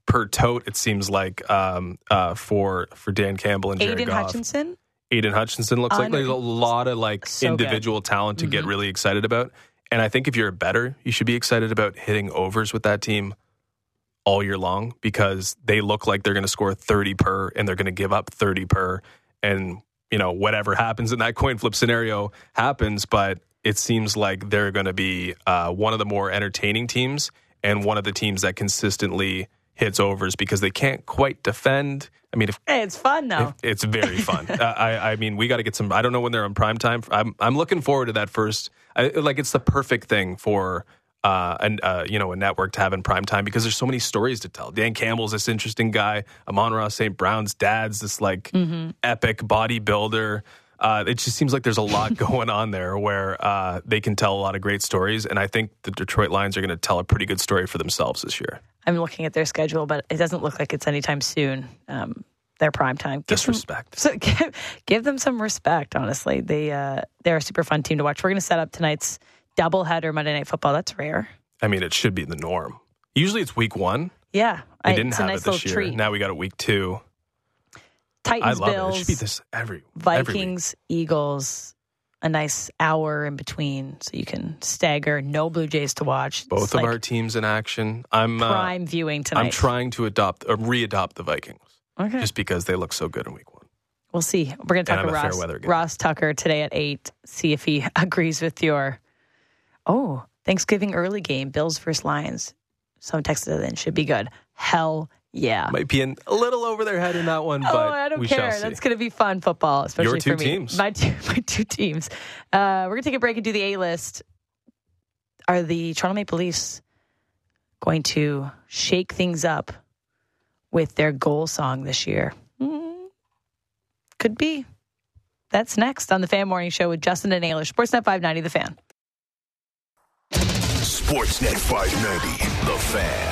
per tote, it seems like, um, uh, for for Dan Campbell and Jared Aiden Goff. Hutchinson. Aiden Hutchinson looks like Un- there's a lot of like so individual talent to Mm-hmm. get really excited about. And I think if you're a bettor, you should be excited about hitting overs with that team all year long because they look like they're going to score thirty per and they're going to give up thirty per. And, you know, whatever happens in that coin flip scenario happens. But it seems like they're going to be uh, one of the more entertaining teams and one of the teams that consistently hits overs because they can't quite defend. I mean, if Hey, it's fun though. If- It's very fun. uh, I, I mean, we got to get some. I don't know when they're on prime time. I'm, I'm looking forward to that first. I, like, it's the perfect thing for uh, an, uh, you know, a network to have in prime time because there's so many stories to tell. Dan Campbell's this interesting guy. Amon-Ra Saint Brown's dad's this like Mm-hmm. epic bodybuilder. Uh, it just seems like there's a lot going on there where uh, they can tell a lot of great stories, and I think the Detroit Lions are going to tell a pretty good story for themselves this year. I'm looking at their schedule, but it doesn't look like it's anytime soon. Um, their prime time. Give Disrespect. Them, so give, give them some respect. Honestly, they uh, they're a super fun team to watch. We're going to set up tonight's doubleheader Monday Night Football. That's rare. I mean, it should be the norm. Usually, it's week one. Yeah, They I, didn't it's have a nice it this little year. treat. Now we got it week two. I Titans, love Bills, it. It should be this every every week. Vikings, Eagles. A nice hour in between, so you can stagger. No Blue Jays to watch. Both It's of like our teams in action. I'm uh, prime viewing tonight. I'm trying to adopt or re-adopt the Vikings Okay, just because they look so good in week one. we'll see. We're going to talk And to I'm a fair Ross, weather guy. Ross Tucker today at eight. See if he agrees with your oh Thanksgiving early game, Bills versus Lions. Someone texted it in. Should be good. Hell yeah. Might be in a little over their head in that one, but Oh, I don't we care. shall see. That's going to be fun football, especially Your two for me. teams. My two, my two teams. Uh, we're going to take a break and do the A list. Are the Toronto Maple Leafs going to shake things up with their goal song this year? Mm, could be. That's next on the Fan Morning Show with Justin and Naylor. Sportsnet five ninety, The Fan. Sportsnet five ninety, The Fan.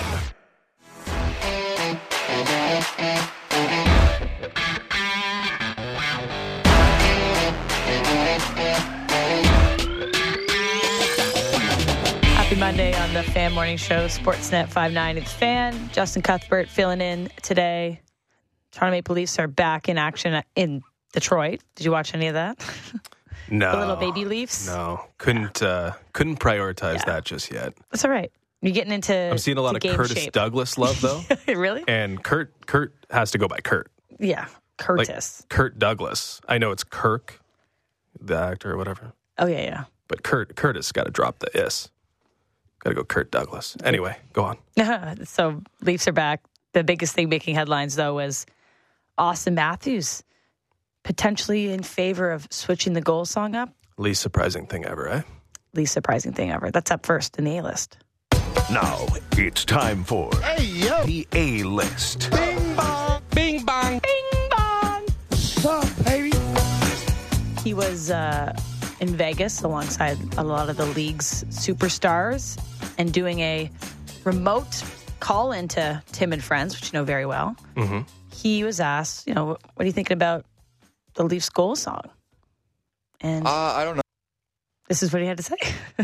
Happy Monday on the Fan Morning Show, Sportsnet five ninety, The Fan. Justin Cuthbert filling in today. Toronto Maple Leafs are back in action in Detroit. Did you watch any of that? No, The little baby Leafs? No, couldn't uh, couldn't prioritize Yeah. that just yet. That's all right. You're getting into I'm seeing a lot to of game Curtis shape. Douglas love though, Really? and Kurt Kurt has to go by Kurt. Yeah. Like Curtis. Kurt Douglas. I know it's Kirk, the actor or whatever, Oh, yeah, yeah. but Kurt Curtis got to drop the is. Got to go Kurt Douglas. Anyway, go on. So Leafs are back. The biggest thing making headlines, though, was Austin Matthews potentially in favor of switching the goal song up. Least surprising thing ever, eh? Least surprising thing ever. That's up first in the A list. Now it's time for Hey, yo. the A list. Bing bong. Bing bong. What's up, baby? He was uh, in Vegas alongside a lot of the league's superstars and doing a remote call into Tim and Friends, which you know very well. Mm-hmm. He was asked, you know, what are you thinking about the Leafs goal song? And Uh, I don't know. this is what he had to say.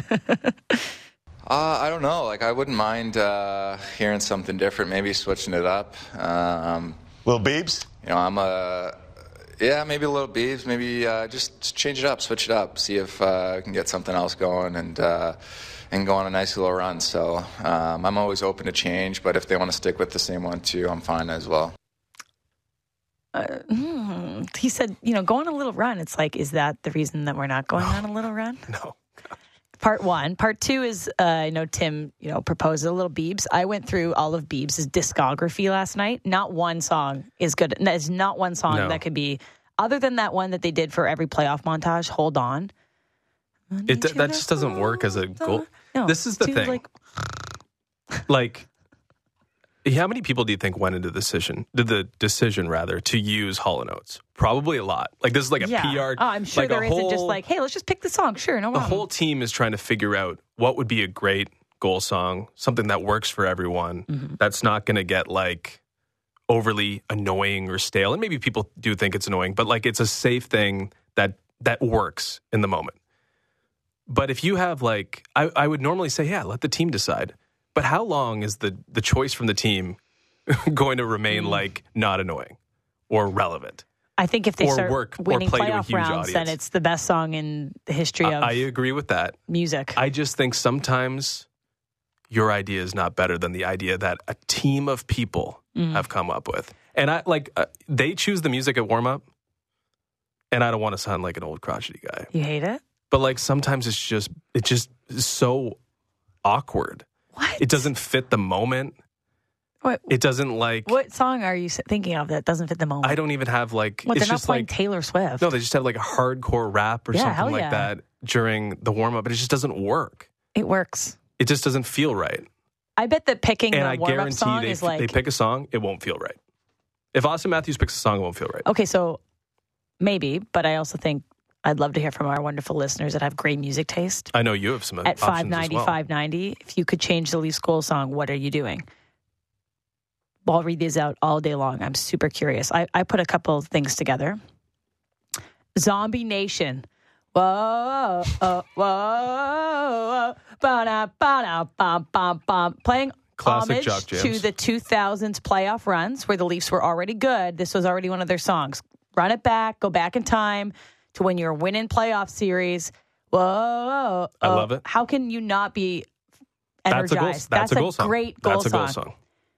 Uh, I don't know. Like, I wouldn't mind uh, hearing something different, maybe switching it up. Um, Little Beebs? you know, I'm a, yeah, maybe a little Beavs, maybe uh, just change it up, switch it up, see if uh, I can get something else going and uh, and go on a nice little run. So um, I'm always open to change, but if they want to stick with the same one too, I'm fine as well. Uh, hmm. He said, you know, go on a little run. It's like, is that the reason that we're not going on a little run? No. Part one. Part two is, uh, I know Tim, you know, proposed a little Biebs. I went through all of Biebs' discography last night. Not one song is good. There's not one song No. that could be, other than that one that they did for every playoff montage, Hold On. It that just doesn't work as a goal. No, This is the too, thing. Like, Like, how many people do you think went into the decision, did the decision rather, to use Hall and Oates? Probably a lot. Like, this is like a yeah. P R. Oh, I'm sure like there a isn't whole, just like, hey, let's just pick the song. Sure, no the problem. whole team is trying to figure out what would be a great goal song, something that works for everyone, Mm-hmm. that's not going to get like overly annoying or stale. And maybe people do think it's annoying, but like it's a safe thing that that works in the moment. But if you have like, I, I would normally say, yeah, let the team decide. But how long is the the choice from the team going to remain like not annoying or relevant. I think if they Or start work- or winning play to a playoff huge rounds, then audience. it's the best song in the history of I, I agree with that. music. I just think sometimes your idea is not better than the idea that a team of people Mm. have come up with. And I like uh, they choose the music at warm up, and I don't want to sound like an old crotchety guy, You hate it? but like sometimes it's just it just is so awkward. What? It doesn't fit the moment. What, It doesn't like. what song are you s- thinking of that doesn't fit the moment? I don't even have like. What, it's they're not just playing like Taylor Swift. no, they just have like a hardcore rap or Yeah, something hell like yeah. that during the warm up, but it just doesn't work. It works. It just doesn't feel right. I bet that picking And the I warm-up guarantee song they, is like... they pick a song, it won't feel right. If Austin Matthews picks a song, it won't feel right. Okay, so maybe, but I also think I'd love to hear from our wonderful listeners that have great music taste. I know you have some At options five as ninety, well. five ninety, if you could change the Leafs goal song, what are you doing? Well, I'll read these out all day long. I'm super curious. I, I put a couple of things together. Zombie Nation. Whoa, whoa, whoa, ba-da, ba-da, bum, bum, bum. Playing Classic homage jock jams. to the two thousands playoff runs where the Leafs were already good. This was already one of their songs. Run it back, go back in time to when you're winning playoff series. Whoa. I love it. How can you not be That's a energized? goal, that's a goal song. great goal That's a song. goal song.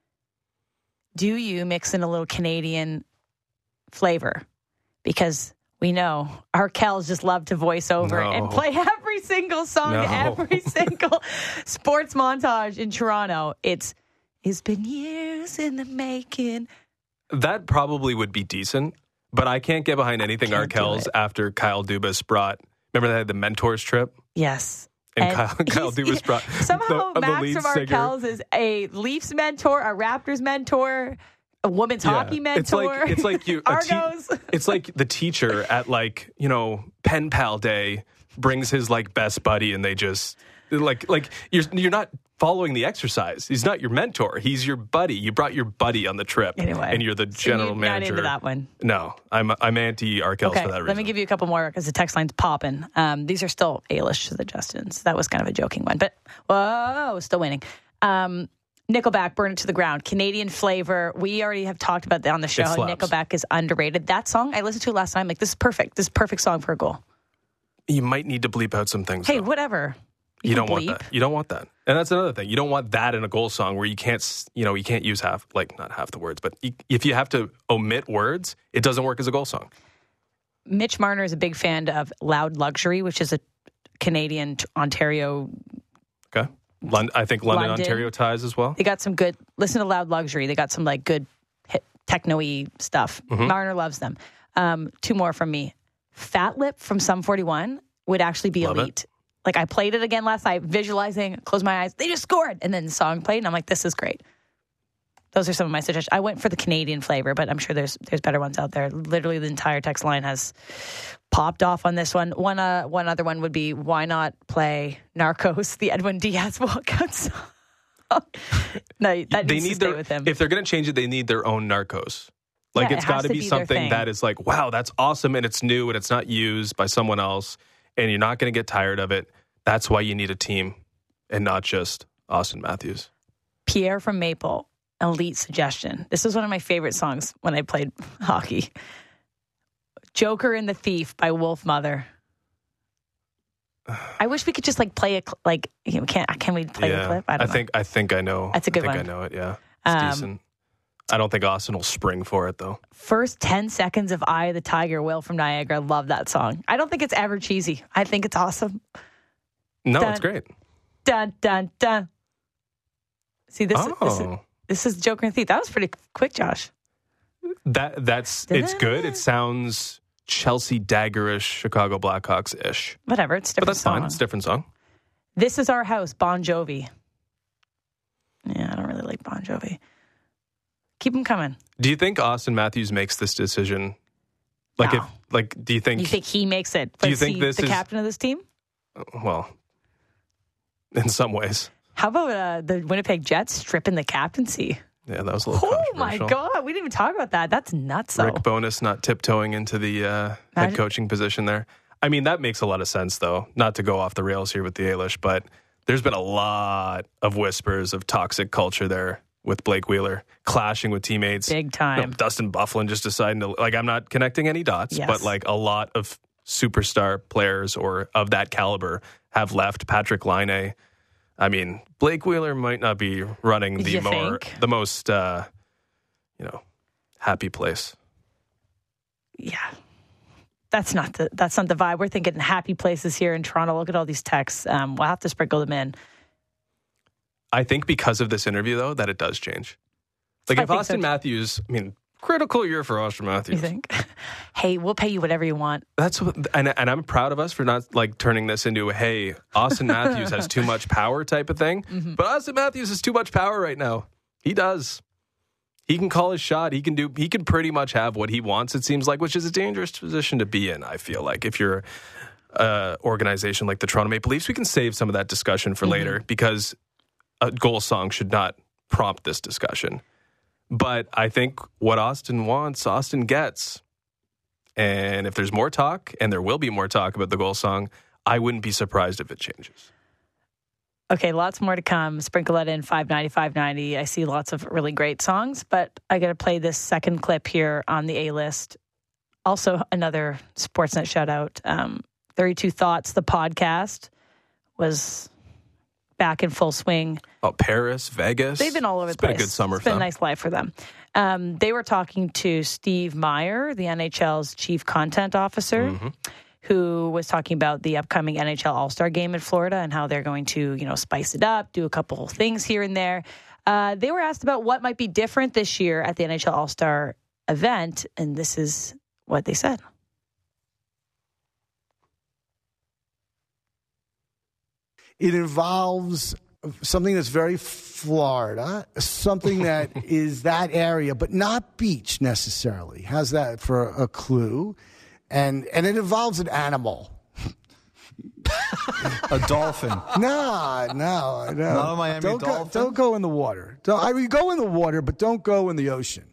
Do you mix in a little Canadian flavor? Because we know our Kels just love to voice over No. and play every single song, No. every single sports montage in Toronto. It's it's been years in the making. That probably would be decent, but I can't get behind anything can't do Arkells it. after Kyle Dubas brought. Remember they had the mentors trip? Yes. And, And Kyle, Kyle he's- Dubas brought Somehow the, the Max lead from singer. Arkells is a Leafs mentor, a Raptors mentor, a women's Yeah. hockey mentor. It's like it's like you a te- Argos. it's like the teacher at like, you know, pen pal day brings his like best buddy and they just like like you're you're not following the exercise. He's not your mentor. He's your buddy. You brought your buddy on the trip. Anyway. And you're the So general you're manager. Not into that one. No, I'm I'm anti Arkells Okay, for that reason. let me give you a couple more because the text line's popping. Um, these are still A-lish suggestions. That was kind of a joking one, but whoa, still winning. Um, Nickelback, Burn It to the Ground, Canadian flavor. We already have talked about that on the show. It How slaps. Nickelback is underrated. That song I listened to last night. I'm like, this is perfect. This is a perfect song for a goal. You might need to bleep out some things. Hey, though. whatever. You, can don't want bleep. that. You don't want that. And that's another thing. You don't want that in a goal song where you can't, s- you know, you can't use half, like not half the words, but you, if you have to omit words, it doesn't work as a goal song. Mitch Marner is a big fan of Loud Luxury, which is a Canadian t- Ontario. Okay. Lon- I think London, London. Ontario ties as well. They got some good. Listen to Loud Luxury. They got some like good hit, techno-y stuff. Mm-hmm. Marner loves them. Um, two more from me. Fat Lip from Sum forty-one would actually be Love it. elite. Like I played it again last night, visualizing, close my eyes. They just scored, and then the song played, and I'm like, this is great. Those are some of my suggestions. I went for the Canadian flavor, but I'm sure there's there's better ones out there. Literally, the entire text line has popped off on this one. One uh, one other one would be, why not play Narcos, the Edwin Diaz walkout song? No, that They needs to need stay their, with him. if they're going to change it, they need their own Narcos. Like Yeah, it's it got has to to be be their something thing. that is like, wow, that's awesome and it's new and it's not used by someone else and you're not going to get tired of it. That's why you need a team and not just Austin Matthews. Pierre from Maple, elite suggestion. This was one of my favorite songs when I played hockey. Joker and the Thief by Wolf Mother. I wish we could just like play a cl- like you know, can can we play yeah, the clip? I don't know. think I think I know. That's a good I think one. I know it. Yeah, it's Um, decent. I don't think Austin will spring for it though. First ten seconds of Eye of the Tiger, Will from Niagara. Love that song. I don't think it's ever cheesy. I think it's awesome. No, Dun, it's great. Dun dun dun. See this? Oh, This, is, this is Joker and the Thief. That was pretty quick, Josh. that that's it's good. It sounds Chelsea Daggerish, Chicago Blackhawks ish, Whatever. It's a but different that's song. fine. It's a different song. This Is Our House, Bon Jovi. Yeah, I don't really like Bon Jovi. Keep them coming. Do you think Austin Matthews makes this decision? Like, No. if like, do you think? You think he makes it? Do you Was think he this the is- captain of this team? Well, in some ways, How about uh, the Winnipeg Jets stripping the captaincy? yeah, that was a little. Oh my controversial. God, we didn't even talk about that. That's nuts. Rick Bonus not tiptoeing into the uh, head Imagine- coaching position there. I mean, that makes a lot of sense, though. Not to go off the rails here with the Ailish, but there's been a lot of whispers of toxic culture there with Blake Wheeler, clashing with teammates. Big time. You know, Dustin Byfuglien just deciding to, like, I'm not connecting any dots, Yes. but like a lot of superstar players or of that caliber have left. Patrick Laine. I mean, Blake Wheeler might not be running the You more, think? the most, uh, you know, happy place. Yeah. That's not the that's not the vibe. We're thinking happy places here in Toronto. Look at all these texts. Um, we'll have to sprinkle them in. I think because of this interview, though, that it does change. Like I if think so, Austin too. Matthews, I mean, critical year for Austin Matthews. You think? Hey, we'll pay you whatever you want. That's what, and and I'm proud of us for not like turning this into a hey, Austin Matthews has too much power type of thing. Mm-hmm. But Austin Matthews has too much power right now. He does. He can call his shot. He can do. He can pretty much have what he wants. It seems like, which is a dangerous position to be in. I feel like if you're an organization like the Toronto Maple Leafs, we can save some of that discussion for Mm-hmm. later because a goal song should not prompt this discussion. But I think what Austin wants, Austin gets. And if there's more talk, and there will be more talk about the goal song, I wouldn't be surprised if it changes. Okay, lots more to come. Sprinkle that in five ninety, five ninety. I see lots of really great songs, but I got to play this second clip here on the A-list. Also, another Sportsnet shout out. Um, thirty-two Thoughts, the podcast, was back in full swing. Oh, Paris, Vegas. They've been all over it's the place. It's been a good summer It's for been a them. nice life for them. Um, they were talking to Steve Meyer, the N H L's chief content officer, Mm-hmm. who was talking about the upcoming N H L All-Star Game in Florida and how they're going to, you know, spice it up, do a couple things here and there. Uh, they were asked about what might be different this year at the N H L All-Star event, and this is what they said. It involves something that's very Florida, something that is that area, but not beach necessarily. How's that for a clue? And and it involves an animal. A dolphin. No, no, no. Not a Miami don't dolphin? Go, don't go in the water. Don't, I mean, go in the water, but don't go in the ocean.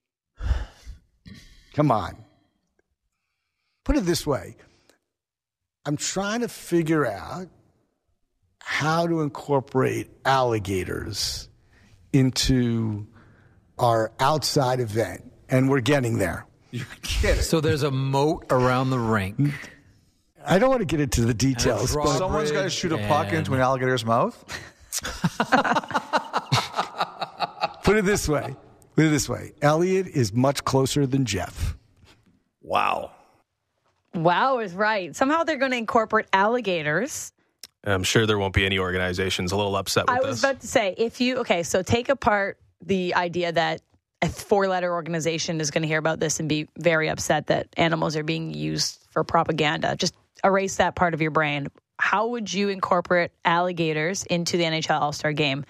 Come on. Put it this way. I'm trying to figure out how to incorporate alligators into our outside event, and we're getting there. You're kidding. So there's a moat around the rink. I don't want to get into the details, draw- but Someone's got to shoot a puck And- into an alligator's mouth? put it this way. Put it this way. Elliot is much closer than Jeff. Wow. Wow is right. Somehow they're going to incorporate alligators. I'm sure there won't be any organizations a little upset with I this. was about to say, if you, okay, so take apart the idea that a four-letter organization is going to hear about this and be very upset that animals are being used for propaganda. Just erase that part of your brain. How would you incorporate alligators into the N H L All-Star Game?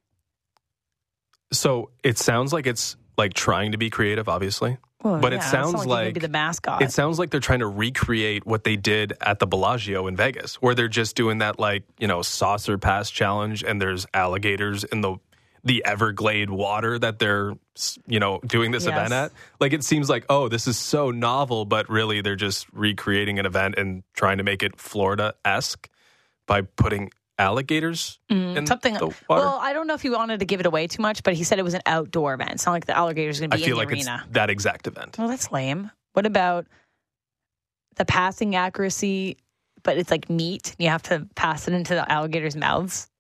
So it sounds like it's like trying to be creative, obviously. Well, but yeah, it it's sounds not like, like you could be the mascot. It sounds like they're trying to recreate what they did at the Bellagio in Vegas, where they're just doing that, like, you know, saucer pass challenge, and there's alligators in the the Everglade water that they're, you know, doing this Yes. event at. Like, it seems like, oh, this is so novel, but really they're just recreating an event and trying to make it Florida-esque by putting alligators in Something. the water. Well, I don't know if he wanted to give it away too much, but he said it was an outdoor event. It's not like the alligators are going to I be feel in the like arena. it's that exact event. Well, that's lame. What about the passing accuracy, but it's like meat? You have to pass it into the alligators' mouths.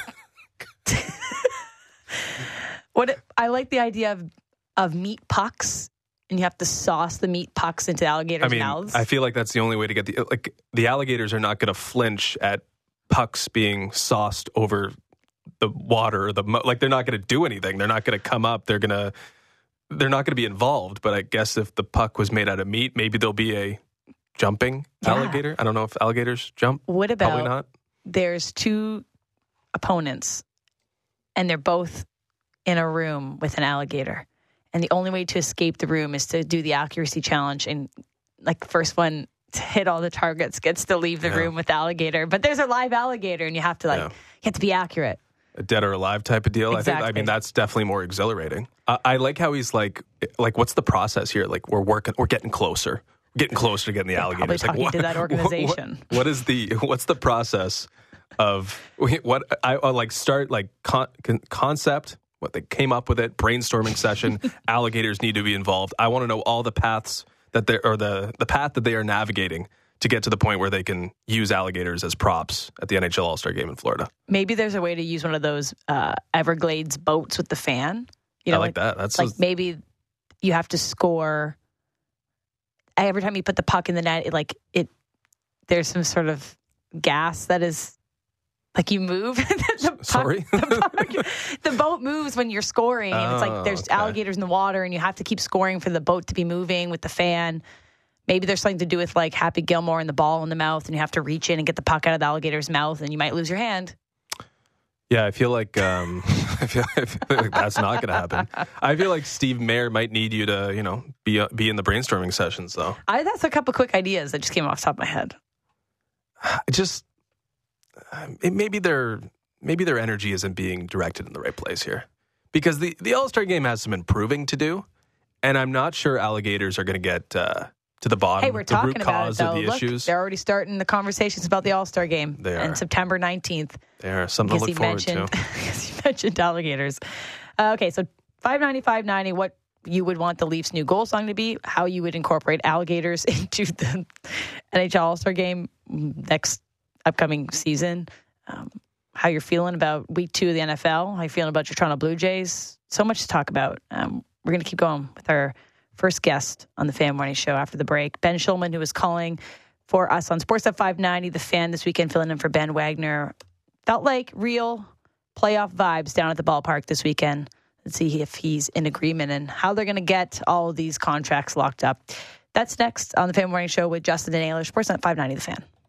What I like the idea of of meat pucks, and you have to sauce the meat pucks into the alligators' I mean, mouths. I feel like that's the only way to get the like the alligators are not going to flinch at pucks being sauced over the water or the mo- like they're not going to do anything. They're not going to come up. They're going to they're not going to be involved. But I guess if the puck was made out of meat, maybe there'll be a jumping Yeah. alligator. I don't know if alligators jump. What about Probably not. there's two opponents, and they're both in a room with an alligator, and the only way to escape the room is to do the accuracy challenge, and like the first one to hit all the targets gets to leave the Yeah. room with the alligator. But there's a live alligator, and you have to like Yeah. you have to be accurate. A dead or alive type of deal. I think. I Exactly. mean, that's definitely more exhilarating. I, I like how he's like, like, what's the process here? Like, we're working, we're getting closer, getting closer to getting the They're alligators. probably Like, talking to that what- organization. What, what is the what's the process of what I, I like? Start like con, con, concept. what they came up with it, brainstorming session. Alligators need to be involved. I want to know all the paths that they or the the path that they are navigating to get to the point where they can use alligators as props at the N H L All-Star Game in Florida. Maybe there's a way to use one of those uh, Everglades boats with the fan. You know, I like that. That's like a- maybe you have to score every time you put the puck in the net. It, like it, there's some sort of gas that is like you move. the puck, Sorry, the, puck, the boat moves when you're scoring. and it's like Oh, there's okay. alligators in the water, and you have to keep scoring for the boat to be moving with the fan. Maybe there's something to do with like Happy Gilmore and the ball in the mouth, and you have to reach in and get the puck out of the alligator's mouth, and you might lose your hand. Yeah, I feel like um, I, feel, I feel like that's not going to happen. I feel like Steve Mayer might need you to, you know, be uh, be in the brainstorming sessions, though. I that's a couple quick ideas that just came off the top of my head. It just uh, it, maybe their maybe their energy isn't being directed in the right place here, because the the All Star Game has some improving to do, and I'm not sure alligators are going to get uh, to the bottom. Hey, we're the root talking about it, cause though. of the Look, issues. they're already starting the conversations about the All-Star Game They on are. September nineteenth. They are something to Because look he forward to. mentioned, because you mentioned alligators. Uh, okay, so five ninety, five ninety, what you would want the Leafs' new goal song to be, how you would incorporate alligators into the N H L All-Star Game next upcoming season, um, how you're feeling about week two of the N F L, how you're feeling about your Toronto Blue Jays. So much to talk about. Um, we're going to keep going with our first guest on the Fan Morning Show after the break. Ben Shulman, who was calling for us on Sportsnet five ninety, The Fan this weekend, filling in for Ben Wagner. Felt like real playoff vibes down at the ballpark this weekend. Let's see if he's in agreement and how they're going to get all of these contracts locked up. That's next on the Fan Morning Show with Justin and Naylor, Sportsnet five ninety, The Fan.